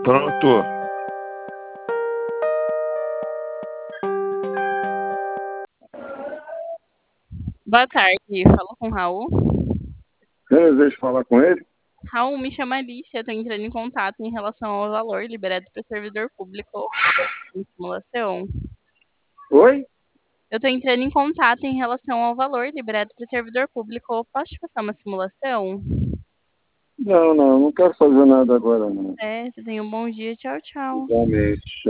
Pronto. Boa tarde, falo com o Raul. Tem desejo de falar com ele? Raul, me chama Alicia, eu tô entrando em contato em relação ao valor liberado para o servidor público em simulação. Oi? Eu tô entrando em contato em relação ao valor liberado para o servidor público. Posso te passar uma simulação? Não quero fazer nada agora, não. Você tenha um bom dia. Tchau, tchau. Igualmente.